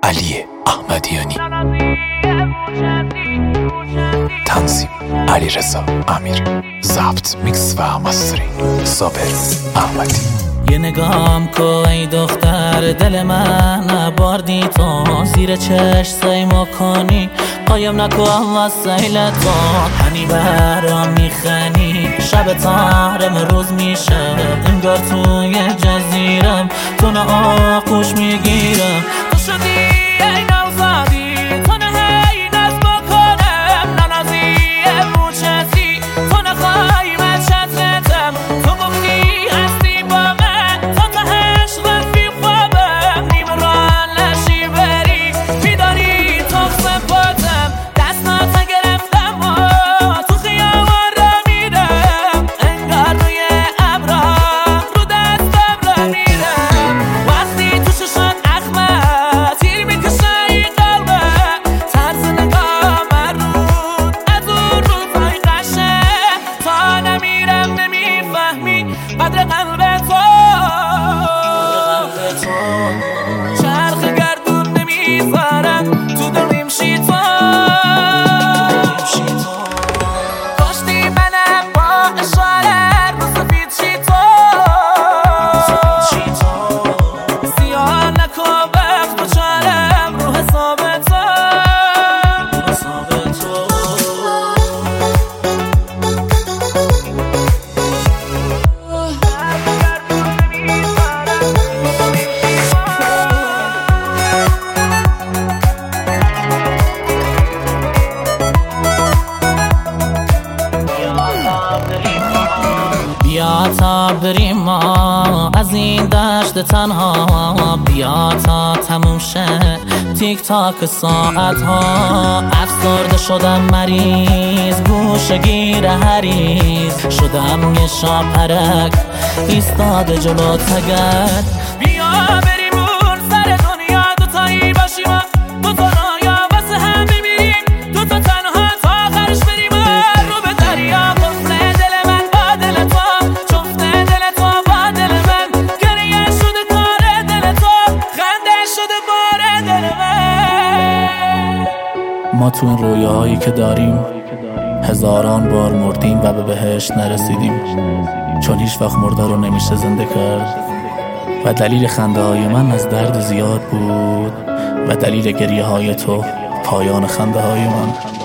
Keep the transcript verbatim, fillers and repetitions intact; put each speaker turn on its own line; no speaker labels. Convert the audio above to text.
علی احمدیانی، تنظیم علیرضا امیری، ضبط میکس و مسترینگ صابر احمدی.
یه نگام کو ای دختر دل من باردی تو، زیر چشم سیما کنی قایم نکو وسیله تو، هنی برام میخنی شب تارم روز میشه، انگار توی جزیرم تو نه آغوش میگیرم، تو شدی ای نوزادی تو نه هی نزد بکنم، ننازی موچتی تو نخوای من چترتم، تو گفتی هستی با من تا تهش رفی خوابم، نیم ران لشی بری میداری تو سپاتم، دستات گرفتم و تو خیابان را میرم، انگار روی ابرا رو دستم را میرم، وقتی تو ششات اخمه تیر میکشه ای قلبه، طرز نگاه من رود از اون روزای قشه، تا نمیرم نمیفهمی قدر قلب تو، چرخ گردون نمیذارم تو دلیم شی تو، کشتی منم با اشاره رو سفید شی تو، سیاه نکو وقت بچارم رو حساب تو. بیا تا بریم ما از این دشت تنها، بیا تا تموم شه تیک تاک ساعت ها، افسرده شدم مریض گوشه گیر هریز، شدم یه شاپرک ایستاده جلو تگرد، بیا بریم اون سر دنیا دوتایی باشیم، دوتا رایا واسه هم میمیریم، دوتا تنها تا آخرش بریم رو به دریا، قفل دل من با دل تو، چفته دل تو با دل من، گریه شده کار دل تو، خنده شده بار دل من.
ما تو این رویاهایی که داریم هزاران بار مردیم و به بهشت نرسیدیم، چون هیچ وقت مرده رو نمیشه زنده کرد، و دلیل خنده های من از درد زیاد بود و دلیل گریه های تو پایان خنده های من.